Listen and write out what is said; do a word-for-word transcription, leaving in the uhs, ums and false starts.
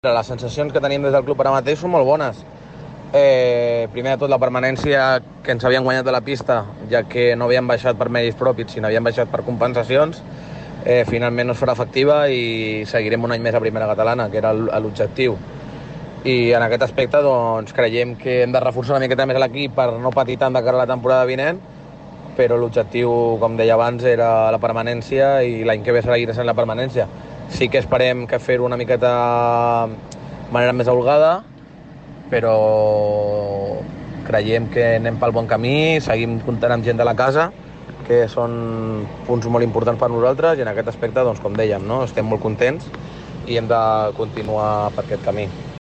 Les sensacions que tenim des del club ara mateix són molt bones. Eh, primer de tot, la permanència que ens havien guanyat de la pista, ja que no havien baixat per mèrits propis, sinó havien baixat per compensacions, eh, finalment no es farà efectiva i seguirem un any més a primera catalana, que era l'objectiu. I en aquest aspecte doncs, creiem que hem de reforçar una miqueta més l'equip per no patir tant de cara a la temporada vinent, però l'objectiu, com deia abans, era la permanència i l'any que ve seguirà sent la permanència. Sí que esperem que fer-ho una miqueta de manera més holgada, però creiem que anem pel bon camí, seguim comptant amb gent de la casa, que són punts molt importants per nosaltres, i en aquest aspecte, doncs, com dèiem, no? Estem molt contents i hem de continuar per aquest camí.